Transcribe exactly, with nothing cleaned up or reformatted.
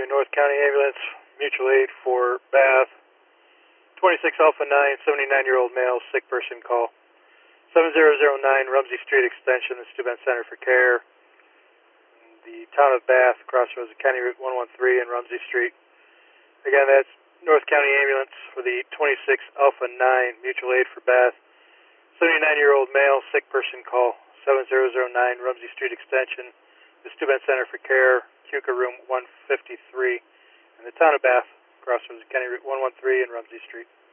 North County Ambulance, mutual aid for Bath. twenty-six Alpha nine, seventy-nine-year-old male, sick person call. seven zero zero nine Rumsey Street Extension, the Steuben Center for Care. The town of Bath, crossroads of County Route one one three and Rumsey Street. Again, that's North County Ambulance for the twenty-six Alpha nine, mutual aid for Bath. seventy-nine-year-old male, sick person call. seven zero zero nine Rumsey Street Extension, the Steuben Center for Care, Q C A room one fifty-three, in the town of Bath, crossroads of County Route one one three and Rumsey Street.